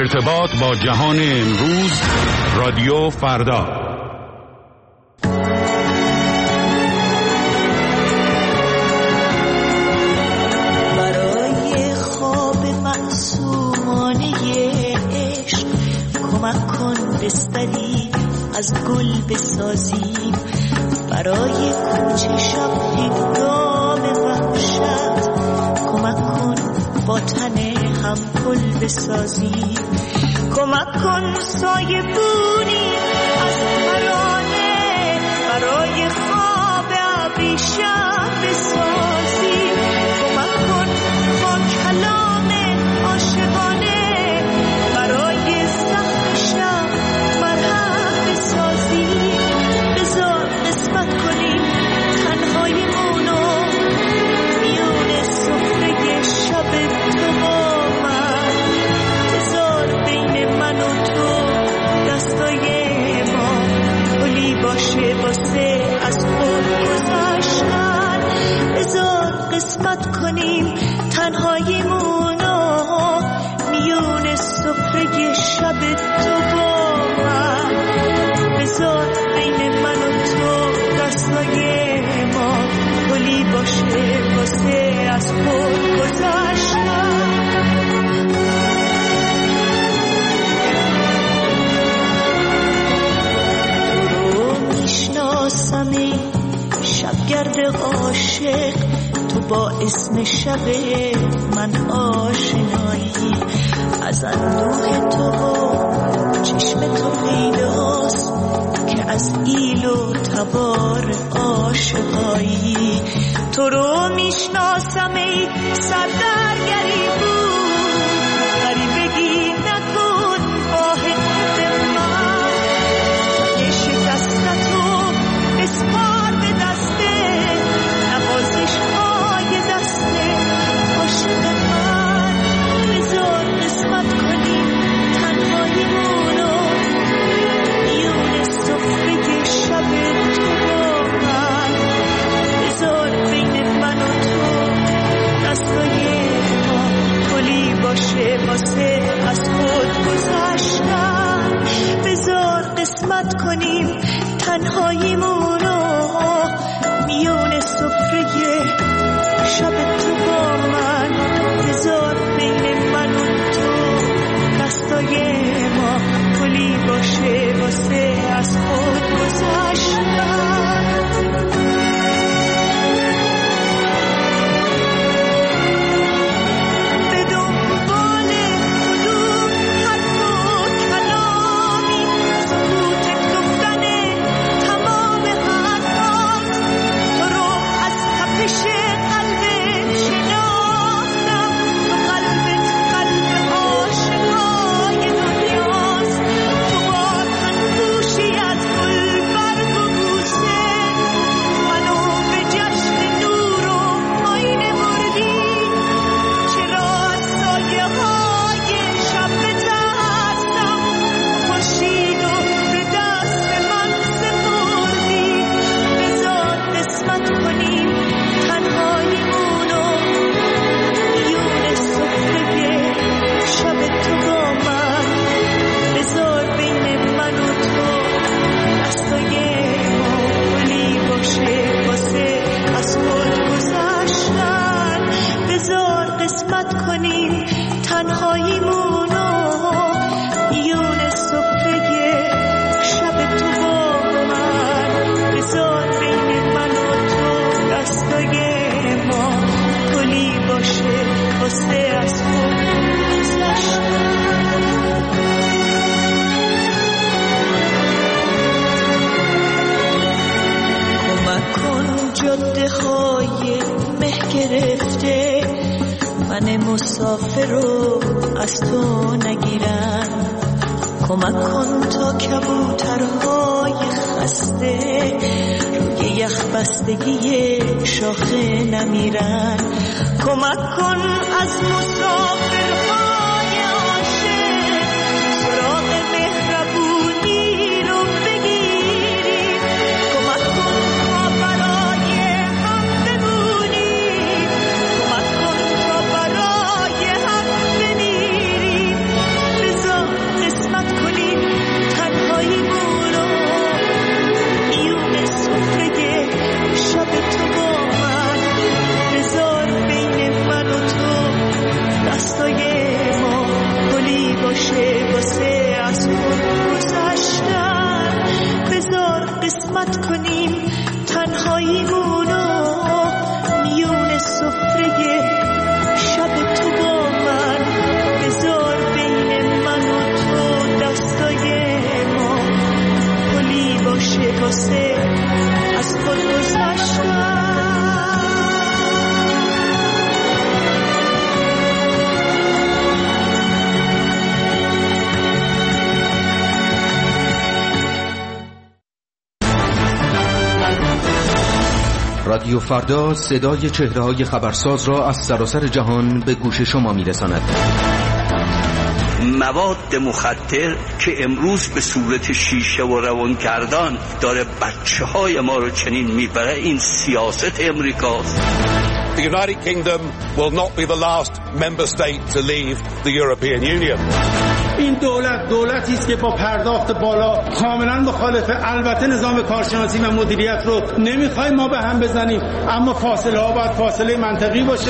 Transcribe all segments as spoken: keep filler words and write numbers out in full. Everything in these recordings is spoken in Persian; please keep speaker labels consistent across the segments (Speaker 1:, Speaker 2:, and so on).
Speaker 1: ارتباط با جهان امروز، رادیو فردا.
Speaker 2: برای خواب معصومانه عشق کمک کن بستری از گل بسازیم، برای کوچه شب هنگام وحشت کمک کن با تن هم پل بسازیم، کمک کن سایه بونی از ترانه برای خواب ابریشم بسازیم، کمک کن با کلام عاشقانه برای زخم شب مرهم بسازیم، بذار قسمت کنیم تنهاییمونو میون سفره شب تو با من، بذار بین من و تو دستای ما پلی باشه واسه از خود گذشتن، بذار قسمت کنیم تنهاییمونو میون سفره شب تو با من، بذار بین من و تو دستای ما پلی باشه واسه از خود گذشتن. تو میشناسم ای شبگرد عاشق، تو با اسم شب من آشنایی، از اندوه تو و چشم تو پیداست که از ایل و تبار عاشقایی، تو رو میشناسم ای سردرگری بود، غریبگی نکن با حد من، یه شکستتو بسپار به دسته نوازش های دسته عاشق من، بذار قسمت کنیم تنهاییمونو میون سفره شب تو با من، بذار بین من و تو دستای ما پلی باشه واسه از خود گذشتن، بذار قسمت کنیم تنهاییمونو میون سفره شب تو با من، بذار بین من و تو دستای ما پلی باشه واسه از خود گذشتن. مسافر رو از تو نگیرن، کمک کن تا کبوترهای خسته روی یخ بستگی شاخه نمیرن، کمک کن از مسافرهای عاشق سراغ مهربونی رو بگیریم، کمک کن تا برای هم بمونیم، کمک کن تا برای هم بمیریم، بذار
Speaker 3: رادیو فردا صدای چهره‌های خبرساز را از سراسر جهان به گوش شما می‌رساند.
Speaker 4: مواد مخدر که امروز به صورت شیشه و روانگردان داره بچه‌های ما رو چنین میبره، این سیاست امریکاست.
Speaker 5: The United Kingdom will not be the last member state to leave the European Union.
Speaker 6: این دولت دولتی است که با پرداخت بالا کاملا مخالفه. البته نظام کارشناسی و مدیریت رو نمیخوایم ما به هم بزنیم، اما فاصله ها باید فاصله منطقی باشه.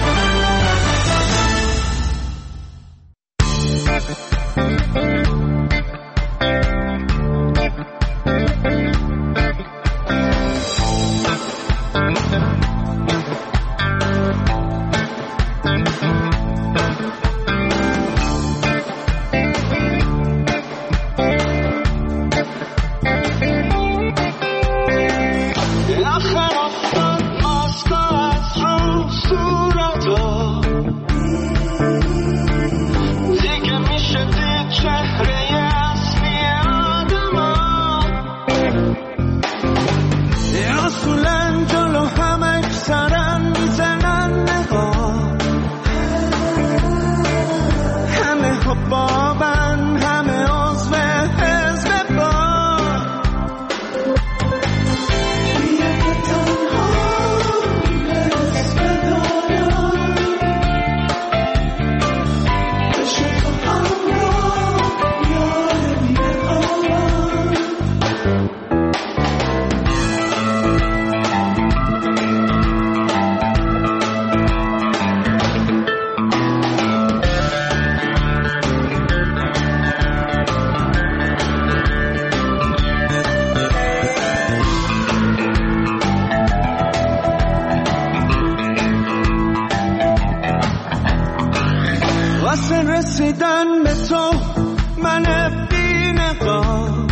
Speaker 7: رسیدن به تو من بی‌نقاب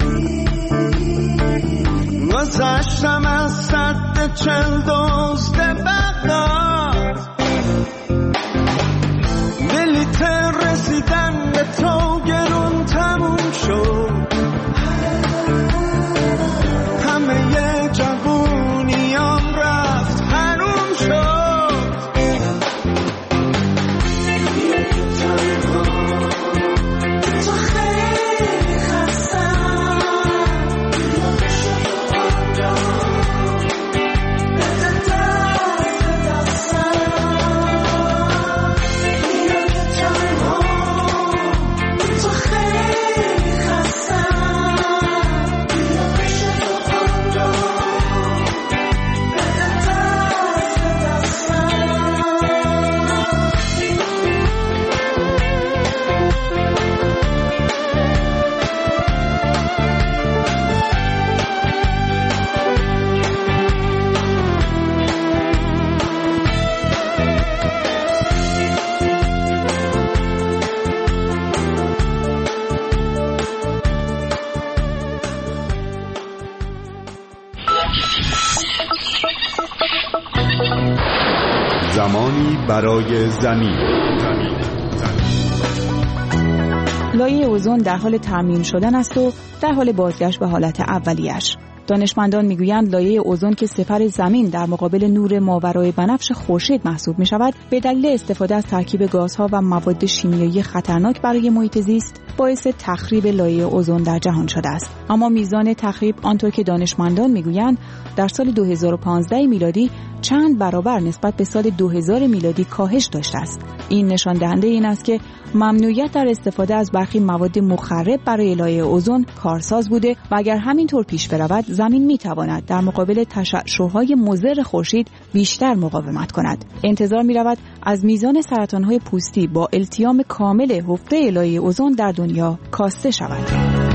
Speaker 7: گذشتم از سد چل دزد بغداد، بلیت رسیدن به تو گرون تموم شد، همه ی جوونیام رفت حروم شد.
Speaker 1: زمانی برای زمین.
Speaker 8: لایه اوزون در حال ترمیم شدن است و در حال بازگشت به حالت اولیه‌اش. دانشمندان میگویند لایه اوزون که سپر زمین در مقابل نور ماورای بنفش خورشید محسوب می شود، به دلیل استفاده از ترکیب گازها و مواد شیمیایی خطرناک برای محیط زیست باعث تخریب لایه اوزون در جهان شده است. اما میزان تخریب آنطور که دانشمندان میگویند در سال دو هزار و پانزده میلادی چند برابر نسبت به سال دو هزار میلادی کاهش داشته است. این نشان دهنده این است که ممنوعیت در استفاده از برخی مواد مخرب برای لایه اوزون کارساز بوده و اگر همینطور پیش برود زمین میتواند در مقابل تشعشع‌های مضر خورشید بیشتر مقاومت کند. انتظار میرود از میزان سرطان‌های پوستی با التیام کامل حفره لایه اوزون در دنیا کاسته شود.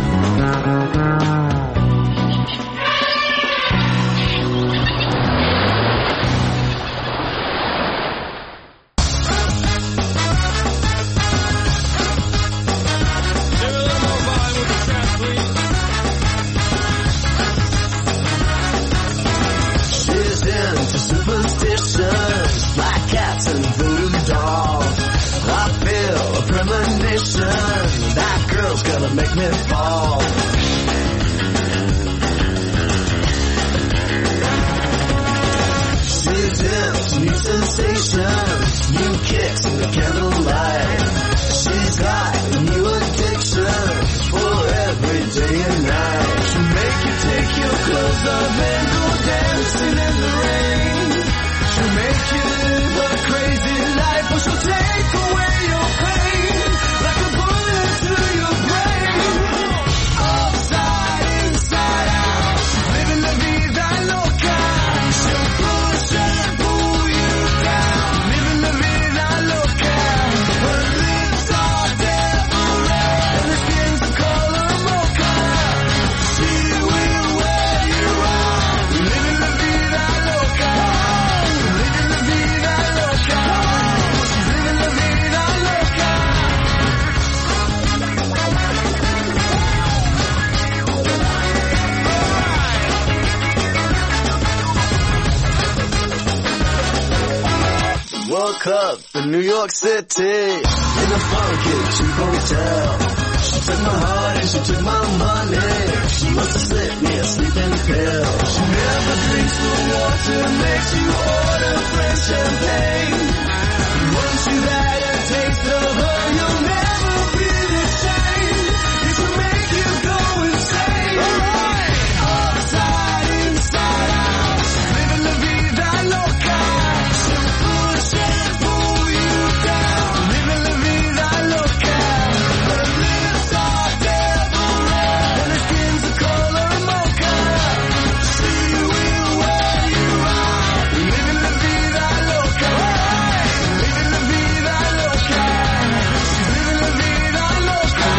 Speaker 7: Make me fall. candlelight. She's got new addictions for every day and night. She'll make you take your clothes off and go dancing in the rain. She'll make you live a crazy life, or she'll take away your pain like a bullet to your brain. Upside, inside out, living la vida loca. She'll push and pull you down, living la vida loca. Her lips are devil red and her skin's the color mocha. She will wear you out, living la vida loca. Living la vida loca. She's living la vida loca. Woke up in New York City in a funky cheap hotel. She took my heart and she took my money. She must have slipped me a sleeping pill. She never drinks the water, makes you order French champagne. And once you've had a taste of her, you'll never be the same. It will make you go insane. Alright, upside, inside out, living la vida loca. She'll push and pull you down, living la vida loca. Her lips are devil red and her skin's the color mocha. She will wear you out, living la vida loca. Living la vida loca. She's living la vida loca.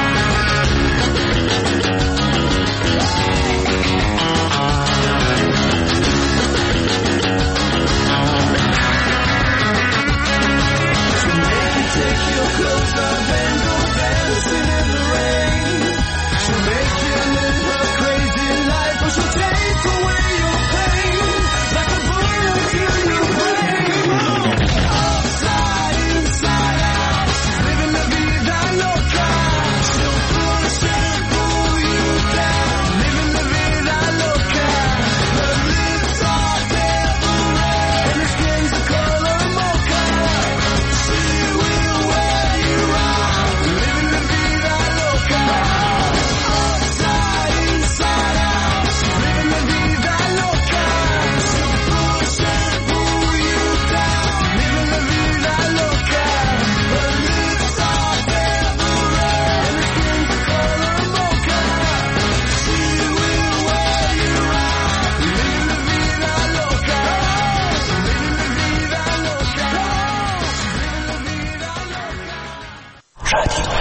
Speaker 7: She'll make you take your clothes off and go dancing in the rain. She'll make you live a crazy life, or she'll take away your pain like a bullet to your brain. Upside, inside out, she's living la vida loca. She'll push and pull you down, living la vida loca. Her lips are devil red and her skin's the color mocha. She will wear you out, living la vida loca. Upside, inside out, she's living la vida loca. She'll push and pull you down, living la vida loca. Her lips are devil red and her skin's the color mocha. She will wear you out, living la vida loca. Living la vida loca. Living la vida loca.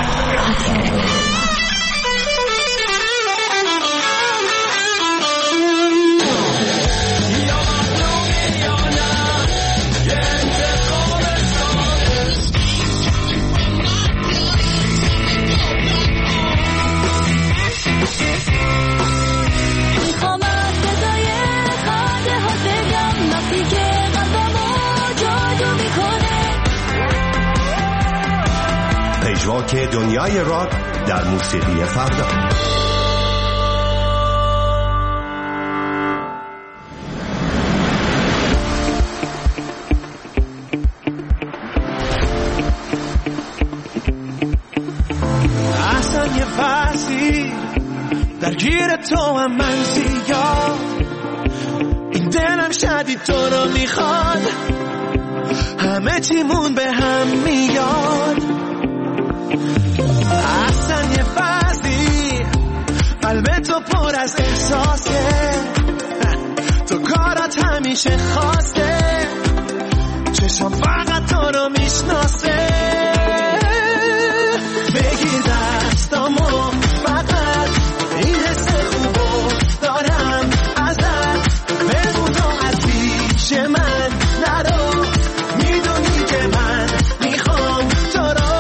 Speaker 2: میخوام از صدای خنده ها بگم وقتی که قلبمو جادو میکنه.
Speaker 9: پژواک دنیای راک در موسیقی فردا.
Speaker 7: احسن یه فصلی درگیر تو هم من زیاد، این دلم شدید تو رو میخواد، همه چیمون به هم میاد. احسن یه فصلی قلب تو پر از احساسه، تو کارات همیشه خواسته، چشم فقط تو رو میشناسه. بگیر دستامو فقط، این حس خوبو دارم ازت، بگو تو از پیش من نرو، میدونی که من میخوام تو رو.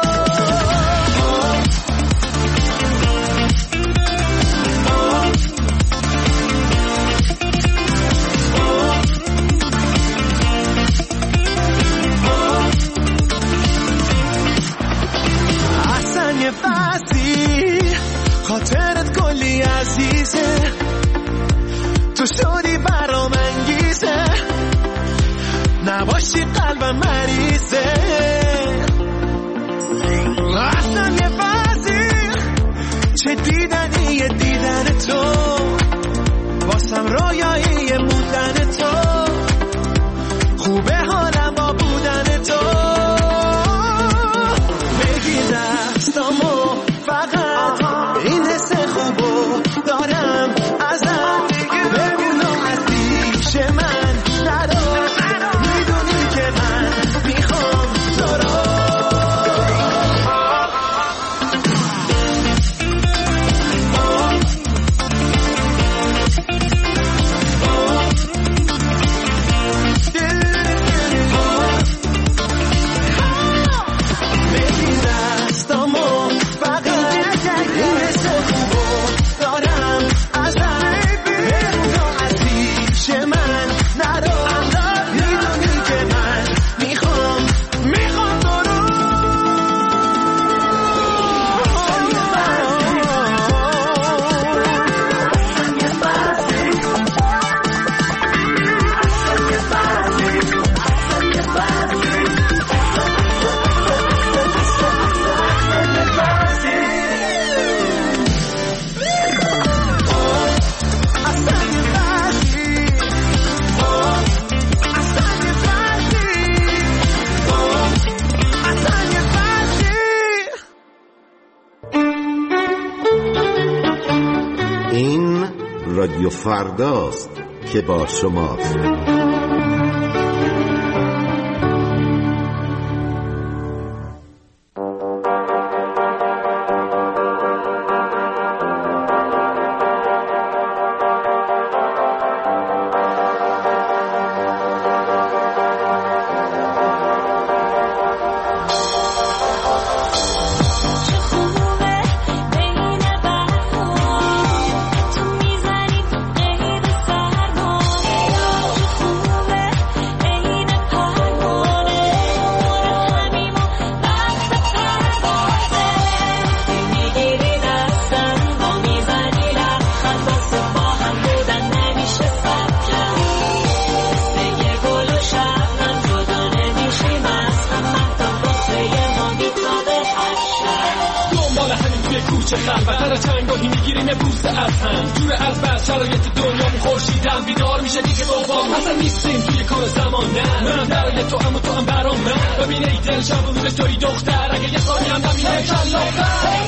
Speaker 7: احسن یه فصلی خاطرت کلی عزیزه، تو شدی برام انگیزه، نباشی قلبم مریضه. چه دیدنی دیدن تو، واسم رویایی بودن تو، خوبه حالم با بودن تو. بگیر دستامو فقط این حس خوبو دارم ازت، بگونم از پیش من نرو، میدونی که من میخوام تو رو.
Speaker 10: رادیو فرداست که با شماست.
Speaker 11: کوچه خلوت چنگاهی میگیریم بوسه از هم، جور از بس شرایط دنیا خورشیدم بیدار میشه دیگه بابام، اصلا نیستیم توی کار زمان. نه منم برای تو هم و تو هم برام من، ببین ای دل شب و روزش توی دختر، اگه یه ثانی هم نبینه کلافتر.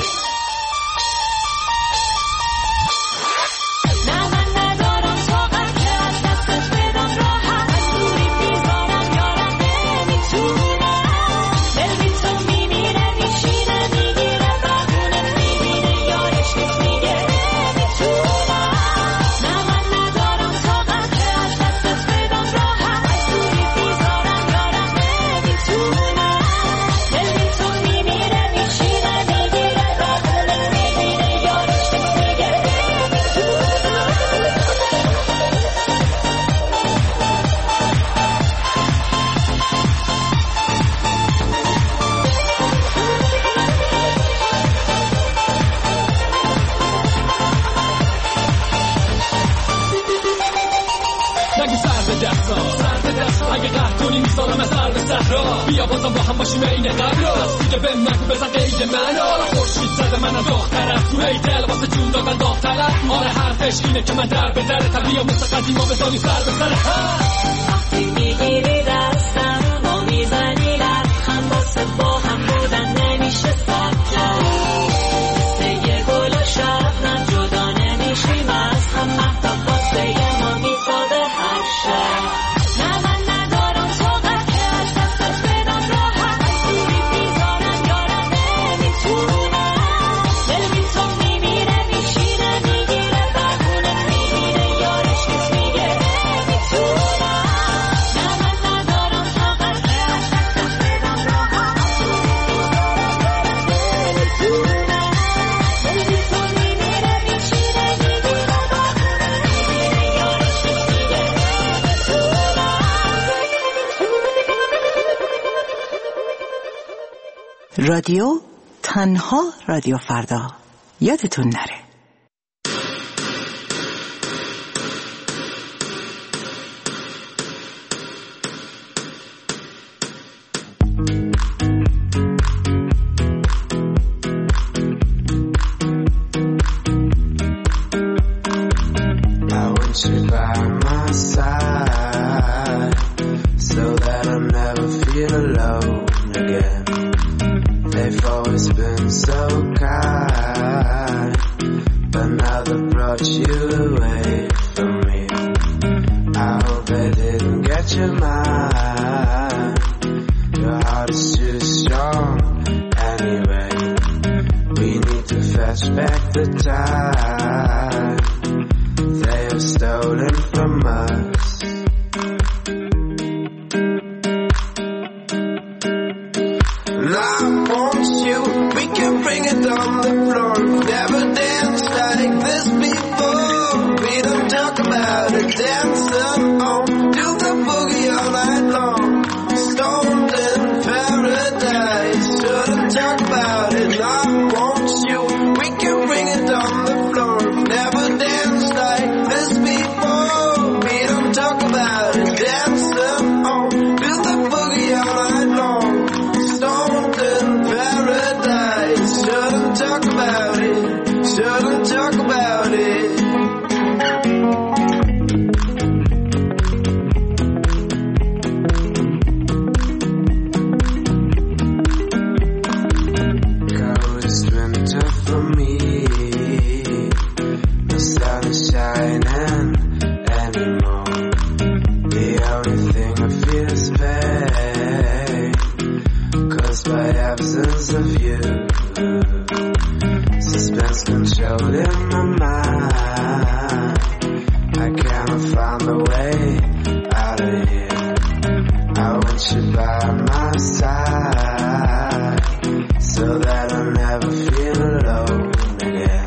Speaker 11: اگه قهر کنی میذارم از عرض صحرا، بیا بازم با هم باشیم این قبل از دیگه به نگو بزن قید من. آره خورشید زده من از داخترم تو ای دل واسه جون دادن داخترم. آره حرفش اینه که من در به در طبیعه مثل قدیما بزانی سر به سر وقتی میگیری دستم ما میزنی لبخند واسه با هم بودن نمیشه سبجه، مثل یه گل و شبنم جدا نمیشیم از هم، مهتاب واسه ما میساده هر شب.
Speaker 12: رادیو تنها رادیو فردا، یادتون نره.
Speaker 13: They've always been so kind, but now they've brought you away from me. I hope they didn't get your mind. Your heart is too strong anyway. We need to fetch back the time they have stolen from us. And I want you, we can bring it on the floor. Never danced like this before. We don't talk about it, dance on, do the boogie all night long. Stoned in paradise, shouldn't talk about it. And I want you, we can bring it on the floor. Never danced like this before. We don't talk about it, dance on, do the boogie all night long. Stoned in paradise, shouldn't talk about it, shouldn't talk about it. Coldest winter for me, the sun is shining anymore. The only thing I feel is pain, caused by absence of you. Suspense controlled in my mind. I cannot find a way out of here. I want you by my side, so that I'll never feel alone again.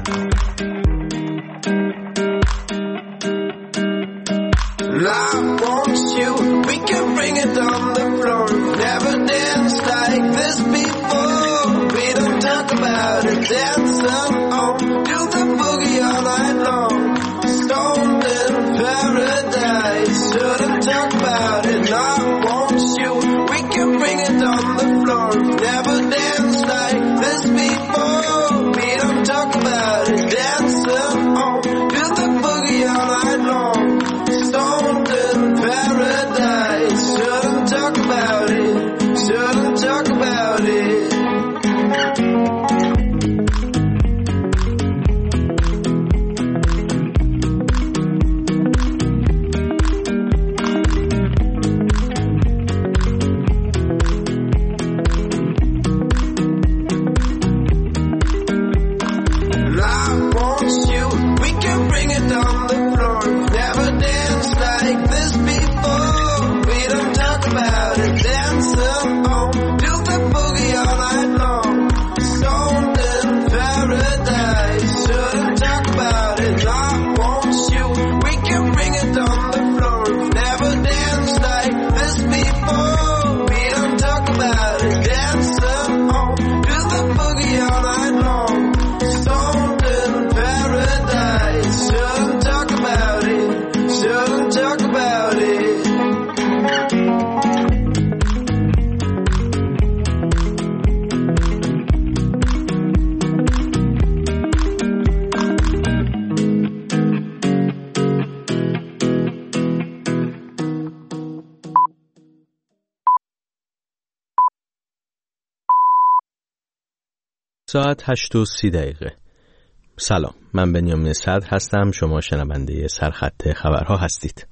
Speaker 13: And I want you, we can bring it on the floor. Never danced like this before. We don't talk about it, dance on, do the boogie all night long. Stoned in paradise, shouldn't talk about it. And I want you, we can bring it on the floor. Never danced like this before. We don't talk about it, dance on, do the boogie all night long. Stoned in paradise, shouldn't talk about it, shouldn't talk about it. And I want you, we can bring it on the floor. Never danced like this before. We don't talk about it, dance on, do the boogie all night long. Stoned in paradise, shouldn't talk about it. And I want you, we can bring it on the floor. Never danced like this before. We don't talk about it, dance on, do the boogie all night long. Stoned in paradise, shouldn't talk about it, shouldn't talk about it.
Speaker 14: ساعت هشت و سی دقیقه. سلام، من بنیامین صدر هستم. شما شنونده سرخط خبرها هستید.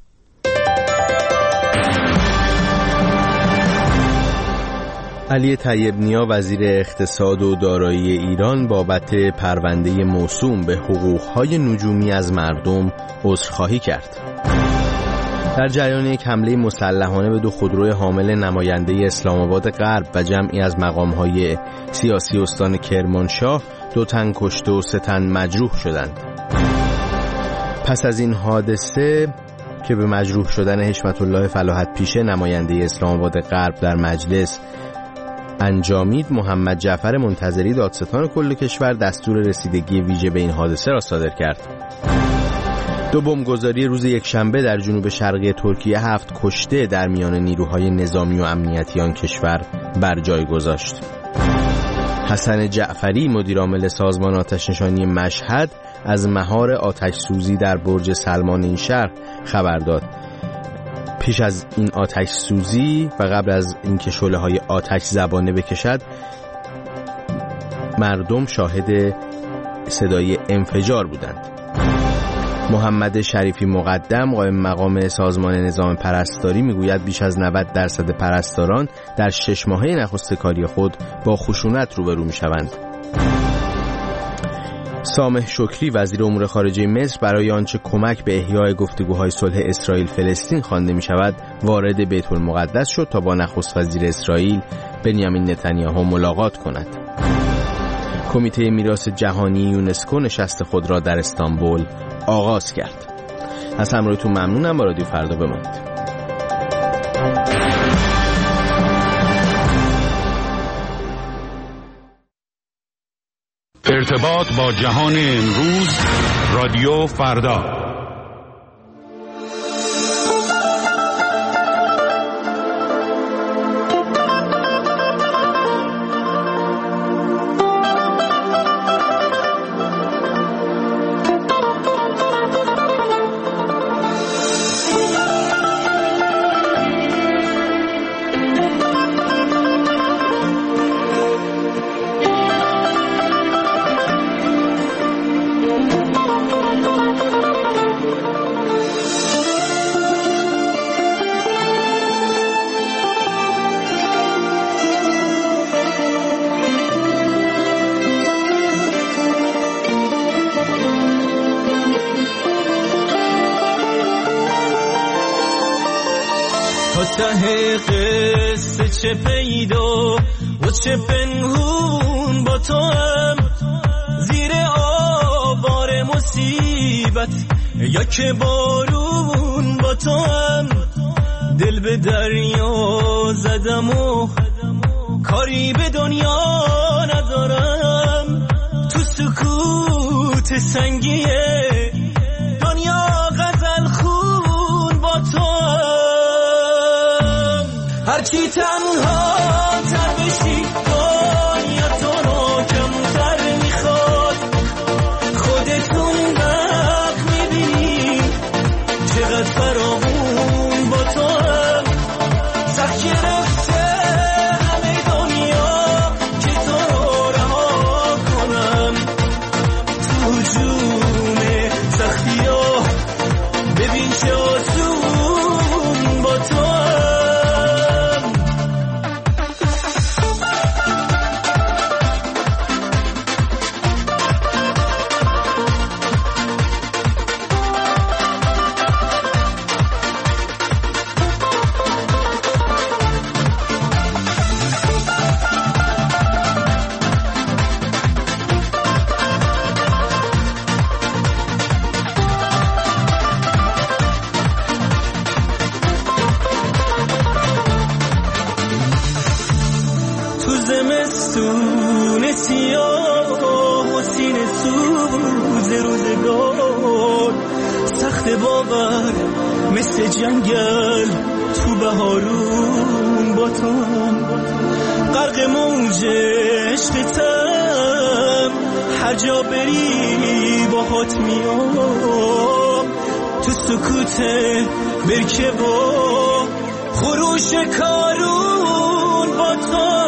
Speaker 14: علی طیب نیا وزیر اقتصاد و دارایی ایران بابت پرونده موسوم به حقوقهای نجومی از مردم عذرخواهی کرد. در جریان یک حمله مسلحانه به دو خودروی حامل نماینده اسلام آباد غرب و جمعی از مقام‌های سیاسی استان کرمانشاه دو تن کشته و سه تن مجروح شدند. پس از این حادثه که به مجروح شدن حشمت الله فلاحت پیشه نماینده اسلام آباد غرب در مجلس انجامید، محمد جعفر منتظری دادستان کل کشور دستور رسیدگی ویژه به این حادثه را صادر کرد. دو بمبگذاری روز یکشنبه در جنوب شرقی ترکیه هفت کشته در میان نیروهای نظامی و امنیتی آن کشور بر جای گذاشت. حسن جعفری مدیر عامل سازمان آتش‌نشانی مشهد از مهار آتش سوزی در برج سلمان این شهر خبر داد. پیش از این آتش سوزی و قبل از اینکه شعله‌های آتش زبانه بکشد، مردم شاهد صدای انفجار بودند. محمد شریفی مقدم قائم مقام سازمان نظام پرستاری میگوید بیش از نود درصد پرستاران در شش ماهه نخست کاری خود با خشونت روبرو میشوند. سامح شکری وزیر امور خارجه مصر برای آنچه کمک به احیای گفتگوهای صلح اسرائیل فلسطین خوانده می شود وارد بیت المقدس شد تا با نخست وزیر اسرائیل بنیامین نتانیاهو ملاقات کند. کمیته میراث جهانی یونسکو نشست خود را در استانبول آغاز کرد. از همراهیتون ممنونم. با رادیو فردا بمانید.
Speaker 1: ارتباط با جهان امروز، رادیو فردا.
Speaker 15: ته قصه چه پیدا و چه پنهون با تو هم زیر آوار مصیبت یا که بارون با تو هم دل به دریا زدم و کاری به دنیا ندارم تو سکوت سنگیه دنیا غزل خون با تو هم هرچی تنها تر بشی دنیا تو رو کمتر میخواد خودتون وقت میبینی چقدر فراغون با تو هم سخت گرفته همه دنیا که تو رو رها کنم تو جون سختی ها ببین چه آسون با تو هم زمستون سیاه و سینه سوز روزگار سخت باور مثل جنگل تو بهارون با تو غرق موج عشقتم هر جا بری باهات میام تو سکوت برکه و خروش کارون با تو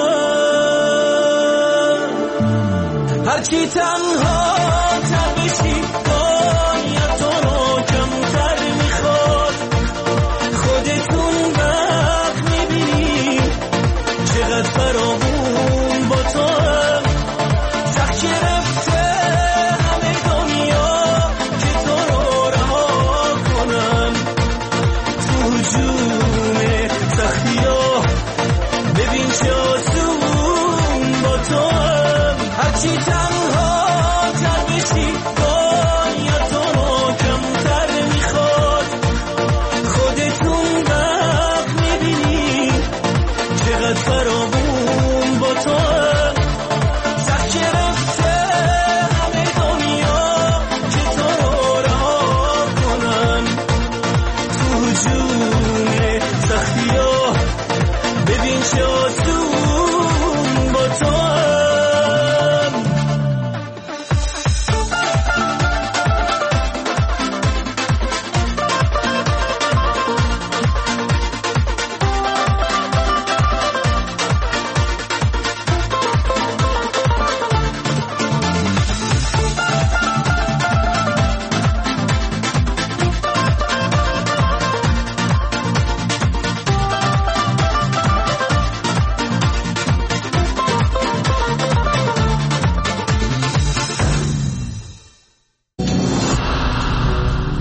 Speaker 15: هرچی تنها تر بشی دنیا تو رو کمتر میخواد خودتون وقت میبینی چقدر فراغون با تو هم سخت گرفته همه دنیا که تو رو رها کنم تو جون سختی ها ببین چه آسون با تو هم هرچی تنها تر بشی دنیا تو رو کمتر میخواد خودتون وقت میبینی چقدر فراغون با تو هم سخت گرفته همه دنیا که تو رو رها کنم تو جون سختی ها ببین چه آسون با تو هم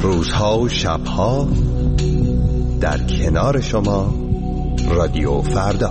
Speaker 9: روزها و شبها در کنار شما رادیو فردا.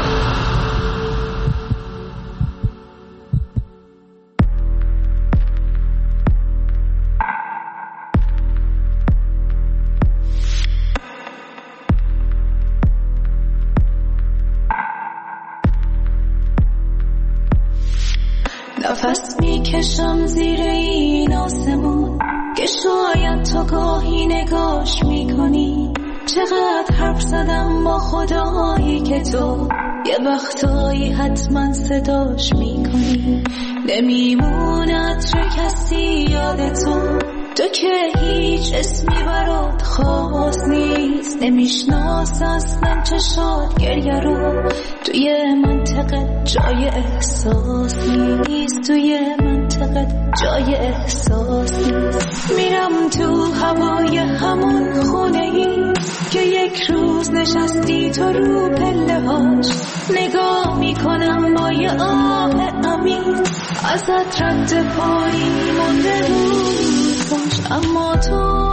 Speaker 2: نفس میکشم زیر این آسمون که شاید تو گاهی نگاش میکنی. چقدر حرف زدم با خدایی که تو یه وقتایی حتما صداش میکنی. نمیموند رو کسی یاد تو، تو که هیچ اسمی برات خاص نیست. نمیشناس اصلا چشات گریه رو، توی منطقه جای احساس نیست. توی منطقه جای احساس نیست. میرم تو هوای همون خونه ای که یک روز نشستی تو رو پله هاش. نگاه میکنم با یه آه عمیق، ازت رد پایی مونده روزاش. اما تو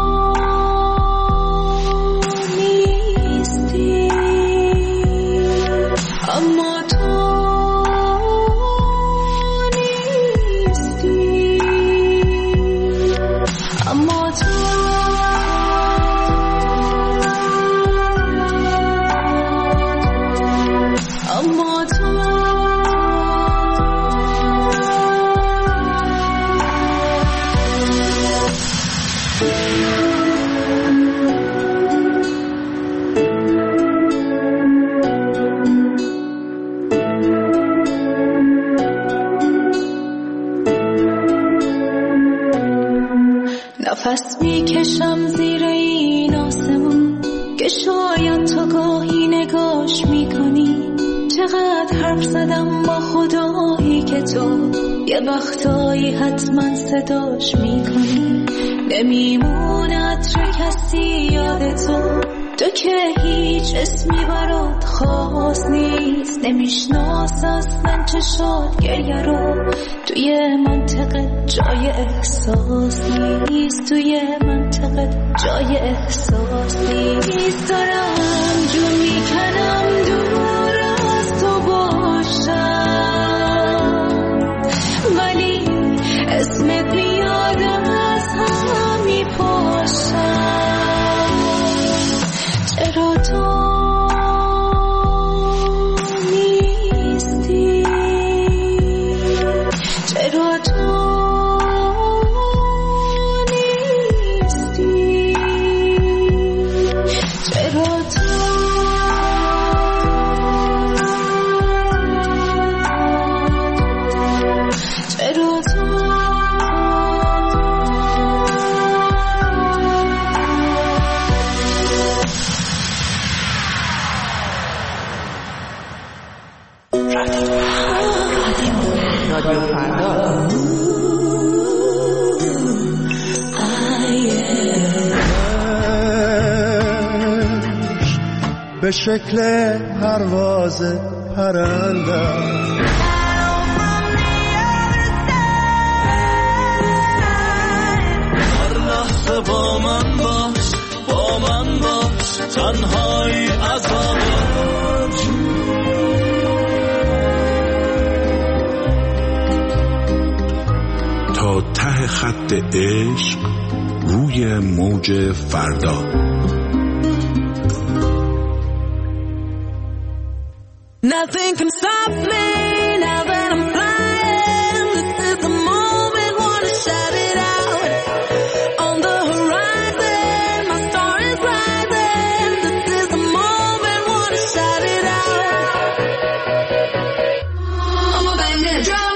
Speaker 2: نیستی، اما تو نیستی، اما تو اما تو نفس میکشم زیر این آسمون که شاید تو گاهی نگاش میکنی. چقدر حرف زدم با خدایی که تو یه وقتایی حتما صداش میکنی. نمیموند رو کسی یاد تو، تو که هیچ اسمی برات خاص نیست. نمیشناس اصلا چشات گریه رو، توی منطقه جای احساس نیست. توی منطقه جای احساس نیست. دارم جون میکنم دور از تو باشم، ولی اسمت میاد از هم میپاشم. چرا تو نیستی، چرا تو نیستی، چرا تو چرا تو
Speaker 12: رادیو فردا.
Speaker 7: به شکل پرواز پرنده
Speaker 15: هر لحظه با من باش، با من باش، تنهایی عذاب.
Speaker 1: تا ته خط عشق روی موج فردا.
Speaker 15: Nothing can stop me now that I'm flying. This is the moment, wanna shout it out. On the horizon, my star is rising. This is the moment, wanna shout it out. I'ma bang that drum.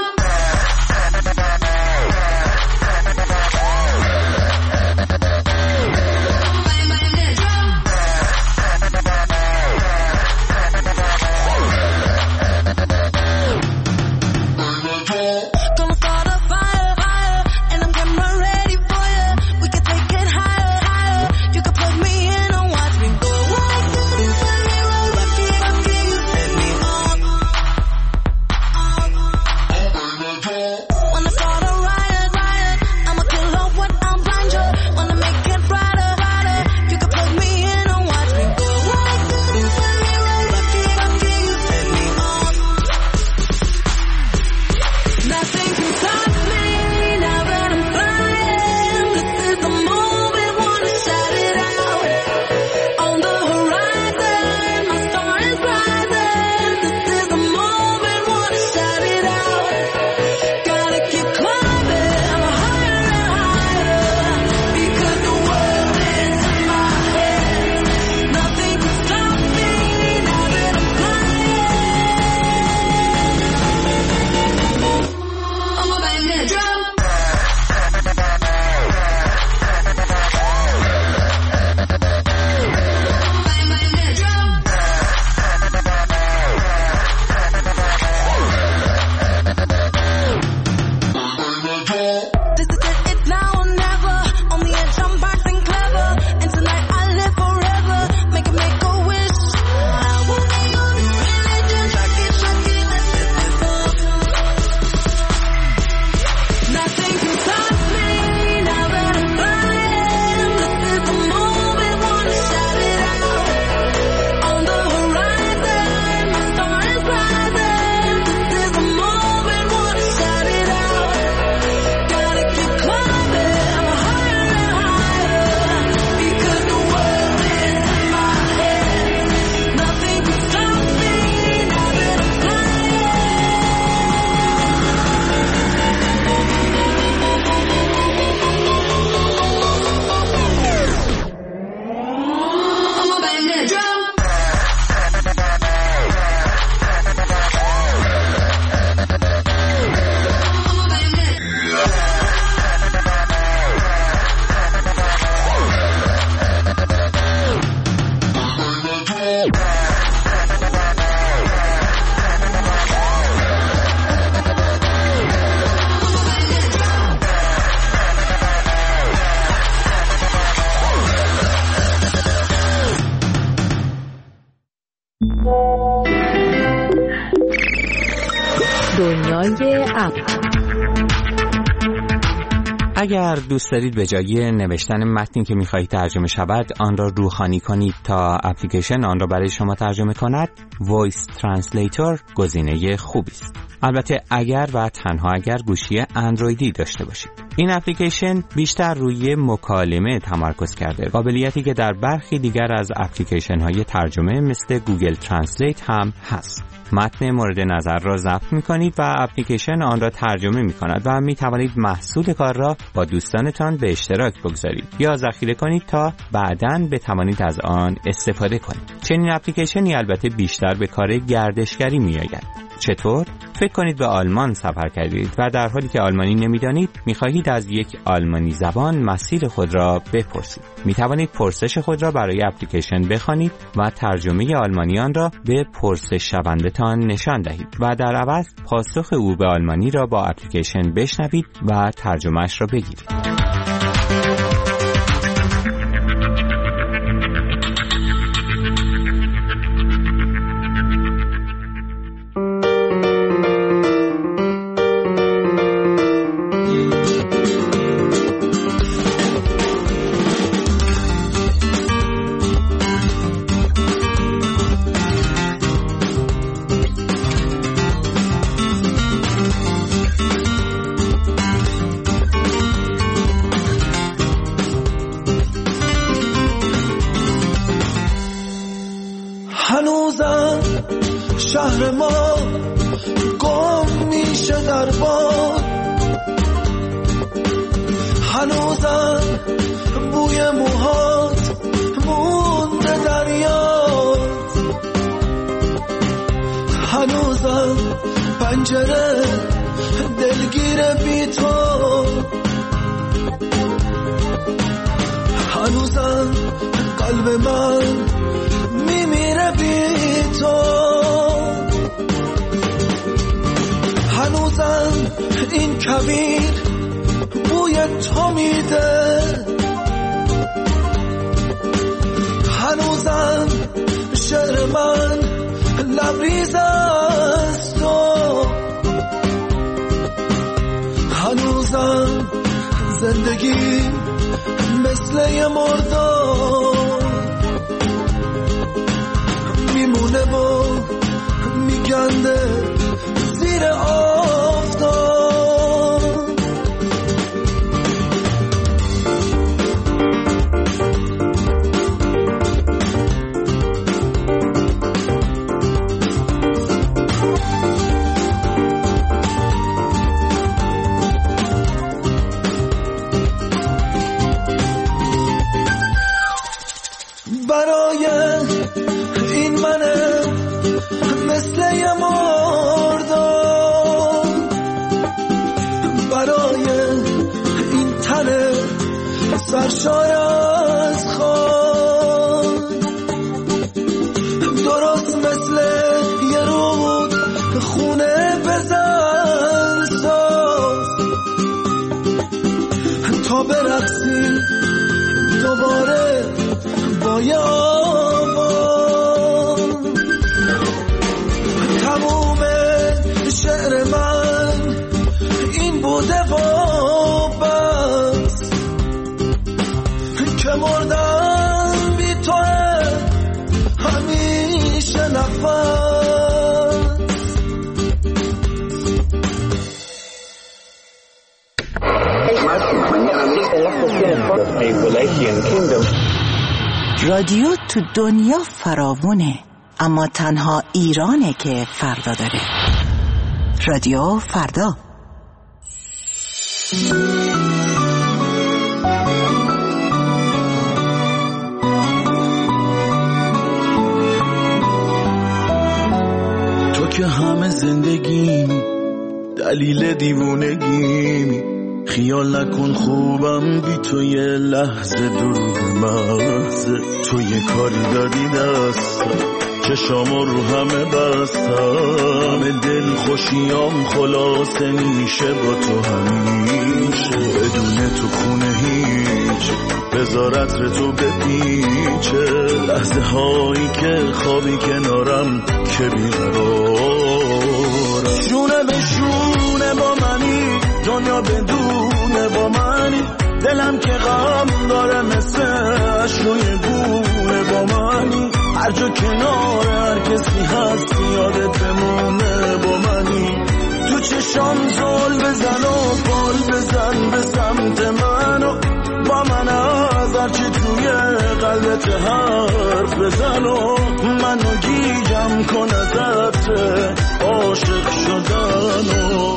Speaker 8: ثبت.
Speaker 16: اگر دوست دارید به جای نوشتن متنی که می‌خواهید ترجمه شود آن را روخوانی کنید تا اپلیکیشن آن را برای شما ترجمه کند، وایس ترنسلیتور گزینه خوبی است. البته اگر و تنها اگر گوشی اندرویدی داشته باشید. این اپلیکیشن بیشتر روی مکالمه تمرکز کرده، قابلیتی که در برخی دیگر از اپلیکیشن‌های ترجمه مثل گوگل ترنسلیت هم هست. متن مورد نظر را ضبط می‌کنید و اپلیکیشن آن را ترجمه می‌کند و می‌توانید محصول کار را با دوستانتان به اشتراک بگذارید یا ذخیره کنید تا بعداً بتوانید از آن استفاده کنید. چنین اپلیکیشنی البته بیشتر به کار گردشگری می‌آید. چطور؟ فکر کنید به آلمان سفر کردید و در حالی که آلمانی نمی‌دانید می‌خواهید از یک آلمانی زبان مسیر خود را بپرسید. می‌توانید پرسش خود را برای اپلیکیشن بخوانید و ترجمه آلمانی آن را به پرسش شوندتان نشان دهید و در عوض پاسخ او به آلمانی را با اپلیکیشن بشنوید و ترجمه‌اش را بگیرید.
Speaker 7: هنوزم شهر ما گم میشه در باد، هنوزم بوی موهات مونده در یاد، هنوزم پنجره دلگیر بی تو، هنوزم قلب من میمیره بی تو، هنوزم این کویر بوی تو میده، هنوزم شعر من لبریز از تو، هنوزم زندگی مثل یه مردار میمونه و میگنده زیر آفتاب. برای این منه مثل یه مردار، برای این تنه سرشار از خان، درست مثل یه رود خونه بزن ساز تا برقصی دوباره با یه آوان. تموم شعر من این بوده و بس که مردم بی تو همیشه نفس.
Speaker 12: رادیو تو دنیا فراوونه، اما تنها ایرانه که فردا داره. رادیو فردا.
Speaker 7: تو که همه زندگیم دلیل دیوونگیم، خیال نکن خوبم بی تو یه لحظه دور مغزه. تو یه کاری دادی دستم چشامو رو همه بستم، دل خوشیام خلاصه میشه با تو همیشه، بدون تو خونه هیچ بذار عطر تو بپیچه، لحظه هایی که خوابی کنارم که بیقرارم، شونه به شونه با من دنیا بدونه با منی، دلم که غم داره مثل اشروی بونه با منی، هر جا کنار هر کسی هست یادت بمونه با منی، تو چشام زل بزن و پل بزن به سمت منو، با من از هرچی توی قلبت حرف بزن و منو گیجم کن ازت عاشق شدنو.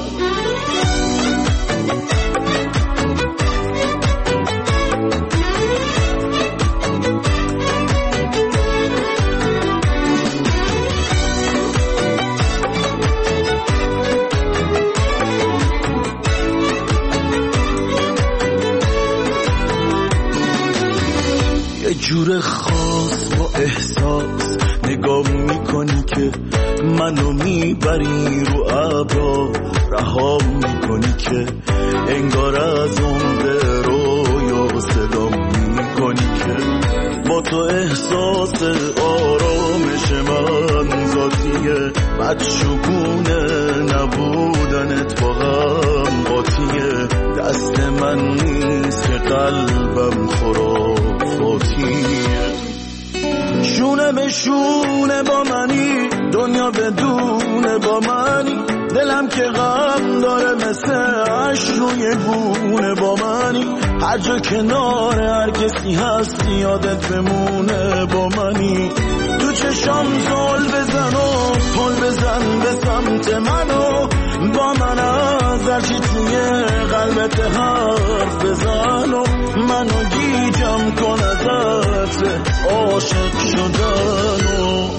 Speaker 7: جور خاص با احساس نگاه میکنی که منو میبری رو ابرا، رها میکنی که انگار از عمق رویا صدا میکنی که با تو احساس آرامش من ذاتیه، بدشگونه نبودنت با هم قاطیه، دست من نیست که قلبم خرافاتیه، شونه به شونه با منی، دنیا بدونه با منی، دلم که غم داره مثل اشروی بونه با منی، هر جا کنار هر کسی هست یادت بمونه با منی، تو چشام زل بزن و پل بزن به سمت منو، با من از هرچی توی قلبت حرف بزن و منو گیجم کن ازت عاشق شدنو.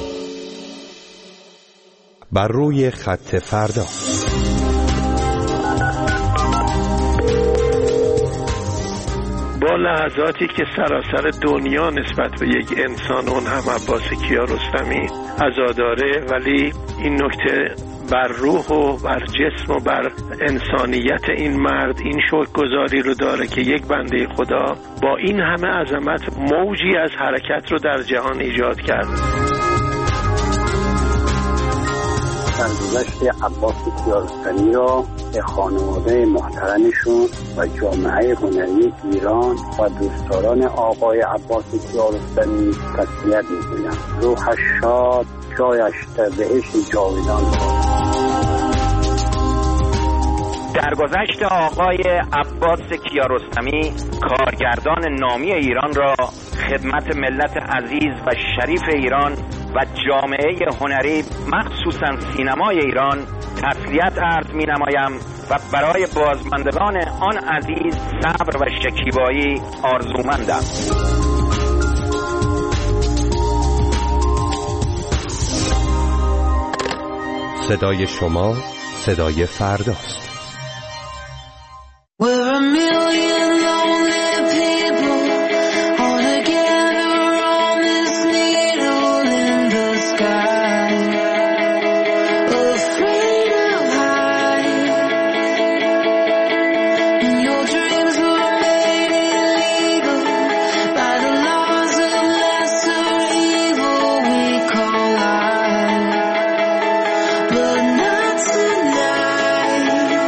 Speaker 9: بر روی خط فردا.
Speaker 17: با لحظاتی که سراسر دنیا نسبت به یک انسان، اون هم عباس کیارستمی عزاداره، ولی این نکته بر روح و بر جسم و بر انسانیت این مرد این شکرگزاری رو داره که یک بنده خدا با این همه عظمت موجی از حرکت رو در جهان ایجاد کرد.
Speaker 18: سرگذشت عباس کیارستمی را به خانواده محترمشون و جامعه هنری ایران و دوستداران آقای عباس کیارستمی تسلیت می‌گویم. روحش شاد، جایش در بهشت جاودان باد.
Speaker 19: درگذشت آقای عباس کیارستمی کارگردان نامی ایران را خدمت ملت عزیز و شریف ایران و جامعه هنری مخصوصاً سینمای ایران تسلیت عرض می نمایم و برای بازماندگان آن عزیز صبر و شکیبایی آرزومندم.
Speaker 9: صدای شما صدای فرداست.
Speaker 15: We're a million lonely people all together on this needle in the sky, afraid of height, and your dreams were made illegal by the laws of lesser evil we call life, but not tonight.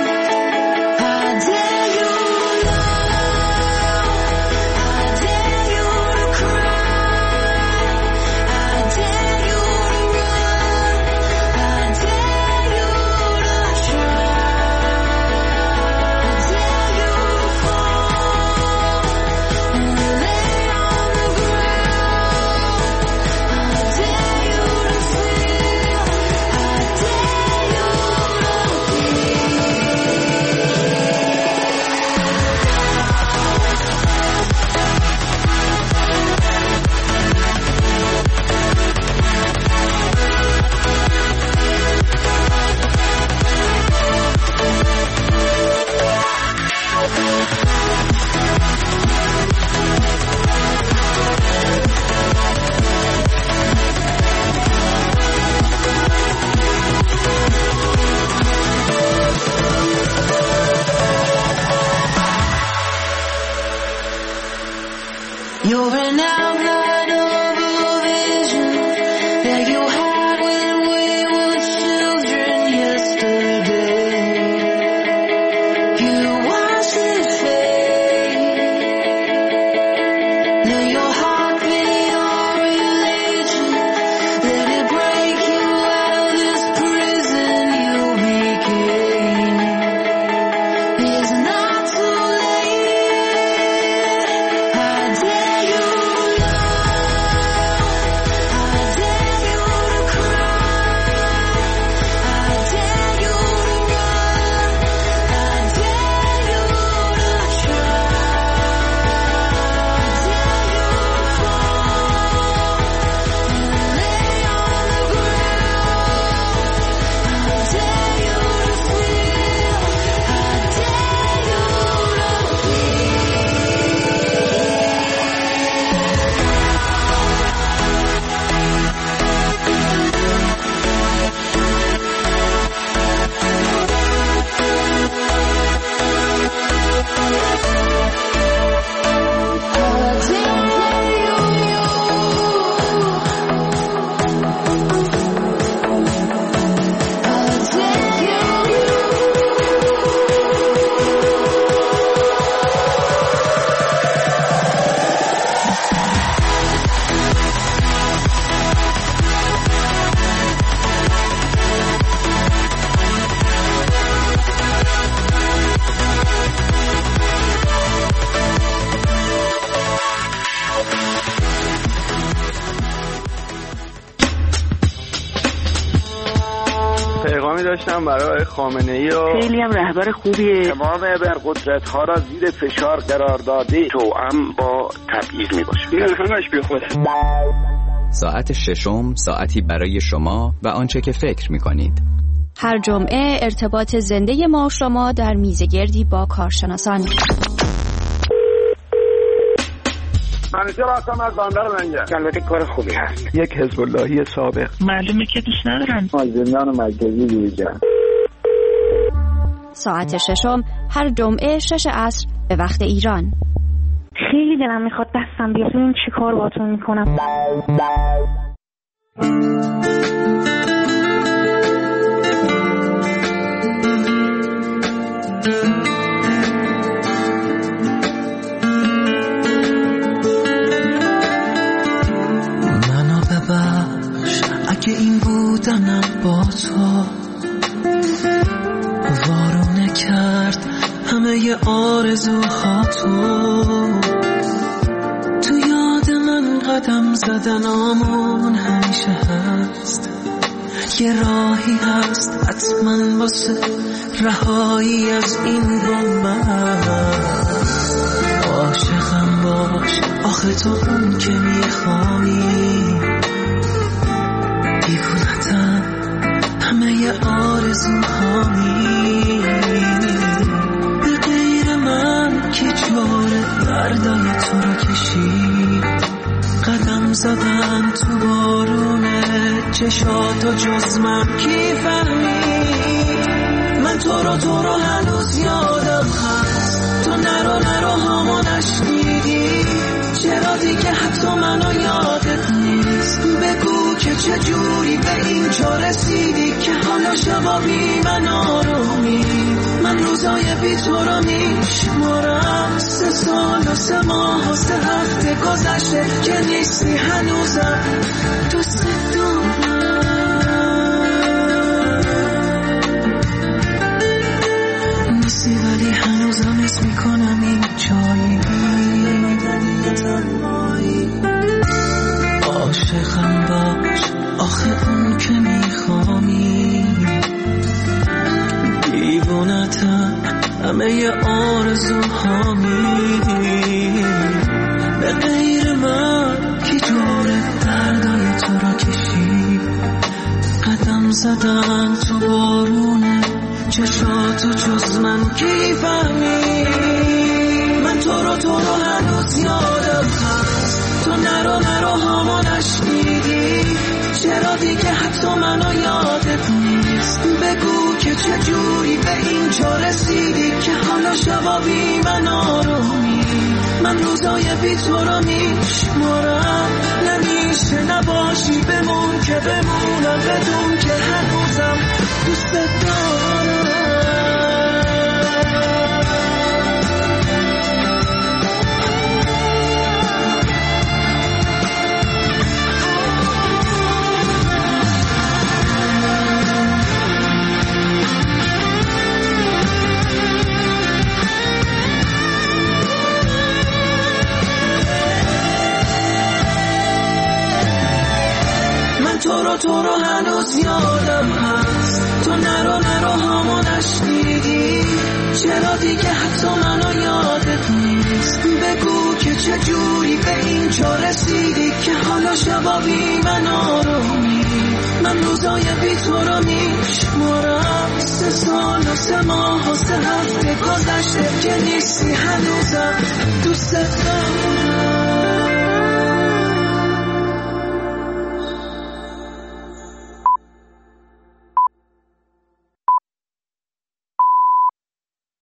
Speaker 17: میکنم برای خامنه‌ای و
Speaker 20: خیلی هم رهبر خوبیه.
Speaker 17: تمام ابرقدرت ها را زیر فشار قرار داده، توأم با تبعیض میباشه. این همش بی خوده.
Speaker 21: ساعت ششم ساعتی برای شما و آنچه که فکر میکنید.
Speaker 22: هر جمعه ارتباط زنده ما شما در میزگردی با کارشناسان.
Speaker 17: منیجر هستم از بندر منجر. البته کار خوبی هست. یک حزب اللهی سابق.
Speaker 20: معلومه که دوست ندارن.
Speaker 18: از زندان مرکزی بیرون.
Speaker 22: ساعت ششم هر جمعه شش عصر به وقت ایران.
Speaker 20: خیلی دلم میخواد دستم بیاد ببینم چی کار باهاتون میکنم.
Speaker 23: منو ببخش اگه این بودنم با تو وارونه کرد همه ی آرزوها تو تو یاد من قدم زدن آمون همیشه هست یه راهی هست حتما واسه رهایی از این بنبست عاشقم باش آخه تو اون که میخوایی دیوونتم همه ی آرزوهایی به غیر من کی جوره دردای تو رو کشید قدم زدن تو بارونه چشاتو جز من کی فهمید من تو رو تو رو هنوز یادم هست تو نرو نرو همو نشنیدی چرا دیگه حتی منو یادت نیست بگو که چجوری به این جا رسیدی که حالا شبا بی من آرومی من روزای بی تو رو میشمارم سه سال و سه ماه و سه هفته گذشته که نیستی هنوزم دوست دارم نیستی ولی هنوزم اسم میکنم این جایی عاشقم باش آخه اون که میخوامی دیوونتم همه ی آرزوهامی به غیر من کی جوره دردای تو رو کشید قدم زدن تو بارونه چشاتو جز من کی فهمید من تو رو تو رو هنوز یادم هست تو نرو نرو همو نشنیدی چرا دیگه حتی منو یادت نیست بگو که چجوری به این جا رسیدی که حالا شبا بی من آرومی من روزای بی تو رو میشمارم نمیشه نباشی بمون که بمونم بدون که هنوزم دوست دارم تو رو تو رو هنوز یادم هست تو نرو نرو همو نشنیدی چرا دیگه حتی منو یادت نیست بگو که چجوری به این جا رسیدی که حالا شبا بی من آرومی من روزای بی تو رو میشمارم سه سال و سه ماه و سه هفته گذشته که نیستی هنوزم دوست دارم